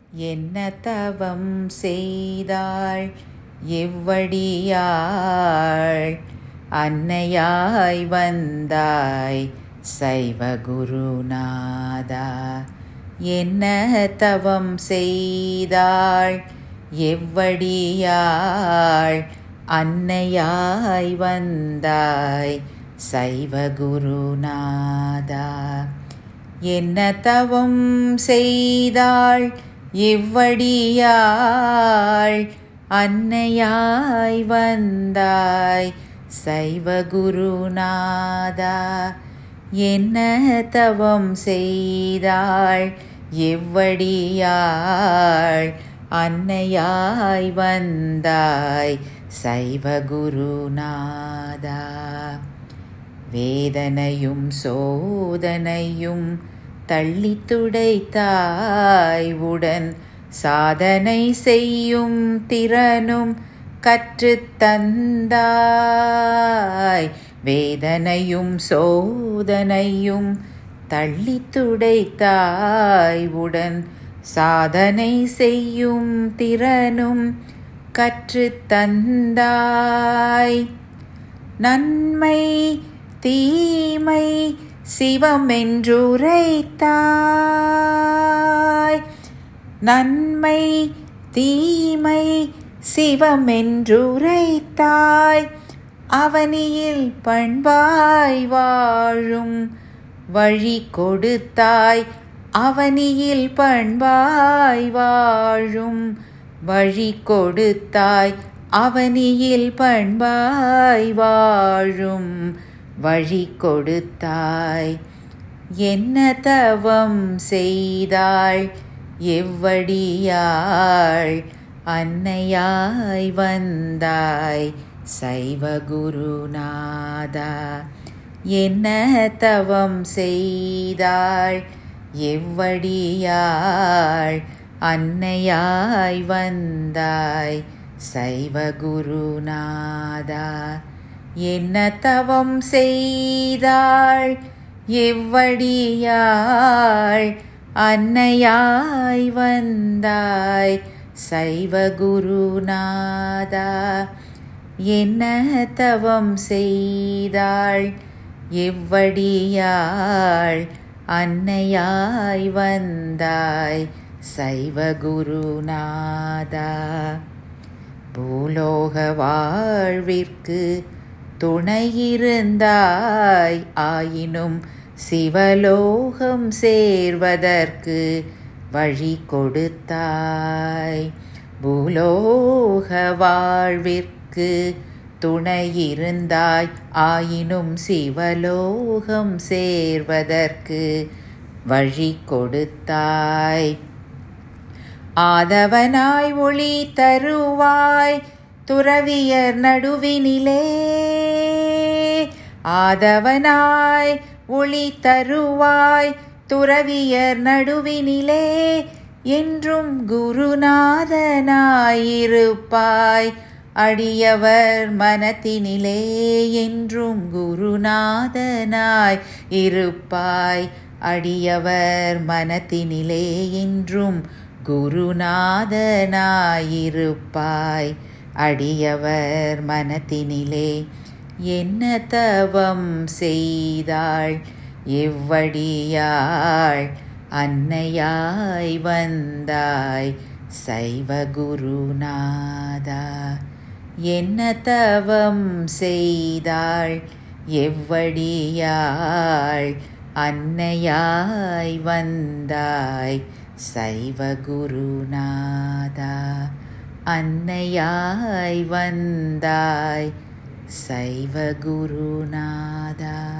என்ன தவம் செய்தாள் எவ்வடியாள் அன்னையாய் வந்தாய் சைவ குருநாதா. என்ன தவம் செய்தாள் எவ்வடியாள் அன்னையாய் வந்தாய் சைவ குருநாதா. என்ன தவம் செய்தாள் எவ்வடியாள் அன்னையாய் வந்தாய் சைவ குருநாதா. என்ன தவம் செய்தாள் எவ்வடியாள் அன்னையாய் வந்தாய் சைவ குருநாதா. வேதனையும் சோதனையும் தள்ளி துடைத்தாய் உடன் சாதனை செய்யும் திறனும் கற்றுத் தந்தாய். வேதனையும் சோதனையும் தள்ளி துடைத்தாய் உடன் சாதனை செய்யும் திறனும் கற்றுத் தந்தாய். நன்மை தீமை சிவமென்றுரைத்தாய். நன்மை தீமை சிவமென்றுரைத்தாய். அவனியில் பண்பாய் வாழும் வழி கொடுத்தாய். அவனியில் பண்பாய் வாழும் வழி கொடுத்தாய். அவனியில் பண்பாய் வாழும் வழி கொடுத்தாய். என்ன தவம் செய்தாள் எவ்வடியாள் அன்னையாய் வந்தாய் சைவ குருநாதா. என்ன தவம் செய்தாள் எவ்வடியாள் அன்னையாய் வந்தாய் சைவ குருநாதா. என்ன தவம் செய்தாள் எவ்வடியாள் அன்னையாய் வந்தாய் சைவ குருநாதா. என்ன தவம் செய்தாள் எவ்வடியாள் அன்னையாய் வந்தாய் சைவ குருநாதா. பூலோக வாழ்விற்கு துணையிருந்தாய் ஆயினும் சிவலோகம் சேர்வதற்கு வழி கொடுத்தாய். பூலோக வாழ்விற்கு துணையிருந்தாய் ஆயினும் சிவலோகம் சேர்வதற்கு வழி கொடுத்தாய். ஆதவனாய் ஒளி தருவாய் துறவியர் நடுவினிலே. ஆதவனாய் ஒளி தருவாய் துறவியர் நடுவினிலே. என்றும் குருநாதனாயிருப்பாய் அடியவர் மனத்தினிலே. என்றும் குருநாதனாய் இருப்பாய் அடியவர் மனத்தினிலே. என்றும் குருநாதனாயிருப்பாய் அடியவர் மனத்தினிலே. என்ன தவம் செய்தாள் எவ்வடியாள் அன்னையாய் வந்தாய் சைவ குருநாதா. என்ன தவம் செய்தாள் எவ்வடியாள் அன்னையாய் வந்தாய் சைவ குருநாதா. அன்னையாய் வந்தாய் சைவ குருநாதா.